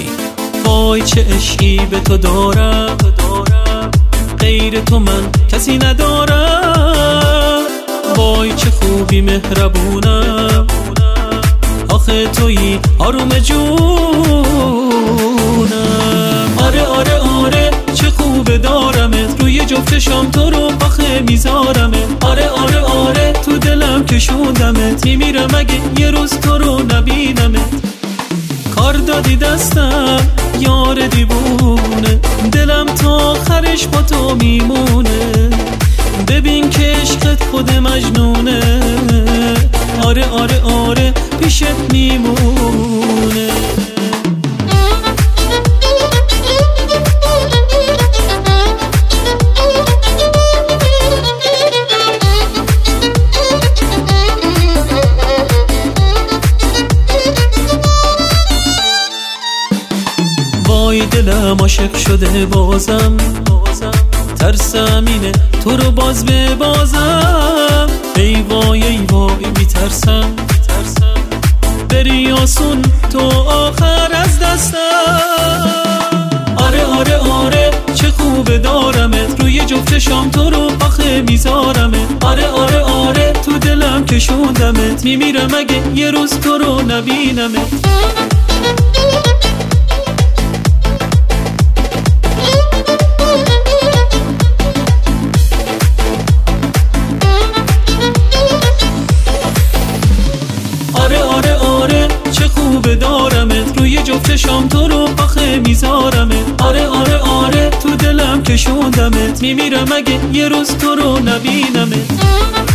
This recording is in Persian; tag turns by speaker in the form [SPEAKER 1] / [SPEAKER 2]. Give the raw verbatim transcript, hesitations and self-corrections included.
[SPEAKER 1] وای چه عشقی به تو دارم، غیر تو من کسی ندارم. وای چه خوبی مهربونم، آخه تویی آروم جونم. آره آره آره چه خوبه دارمت، روی جفت شام تو رو آخه میذارمت. آره آره آره تو دلم کشوندمت، میمیرم اگه یه روز تو رو نبینمت. کار دادی دستم یار دیوونه، دلم تا آخرش با تو میمونه. ببین که عشقت خود مجنونه، آره آره آره پیشت میمونه. وای دلم عاشق شده بازم، ترسم اینه تو رو باز ببازم. ای وای ای وای میترسم بری آسون تو آخر از دستم. آره آره آره چه خوبه دارمت، روی جفت شام تو رو آخه میذارمت. آره آره آره تو دلم کشوندمت، میمیرم اگه یه روز تو رو نبینمت. دارمت روی جفت شام تو رو آخه میذارمت. آره آره آره تو دلم کشوندمت، میمیرم اگه یه روز تو رو نبینمت.